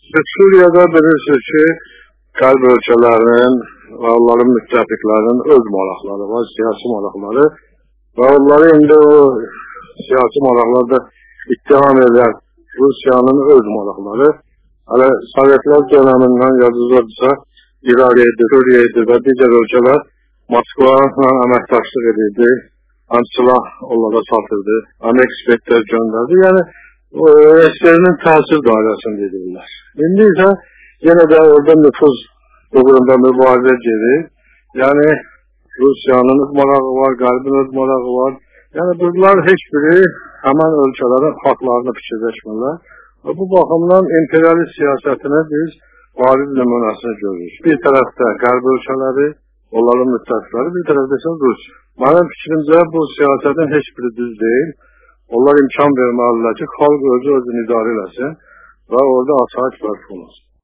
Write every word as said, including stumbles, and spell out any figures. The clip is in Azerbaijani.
Suriyada bilirsiniz ki, qərb ölkələrinin və onların müttəfiqlərinin öz maraqları var, siyasi maraqları və onları indi o siyasi maraqlarda ittiham edən Rusiyanın öz maraqları hələ Sovetlər dönəmindən yazılırsa İraq-ı Suriya-ı və digər ölkələr Moskva'la əməkdaşlıq edirdi, həm silah onlara satırdı, həm ekspertlər göndərdi. Yəni, ekspertinin təsir dairəsində edirlər. İndi isə yenə də orada nüfuz uğrunda mübarizə gedir. Yəni, Rusiyanın öz marağı var, Qərbin öz marağı var. Yəni, bunlar heç biri həmən ölkələrin haqlarını fikirləşmirlər. Və bu baxımdan imperialist siyasətini biz bariz nümunəsini görürük. Bir tərəfdə Qərb ölkələri, onların müttəfiqləri, bir tərəfdə isə Rusiya. Mənim fikrimcə bu siyasətin heç biri düz deyil. Onlar imkan verməlidirlər ki, xalq özü özünü idarə eləsin və orada asayiş bərpa olunsun.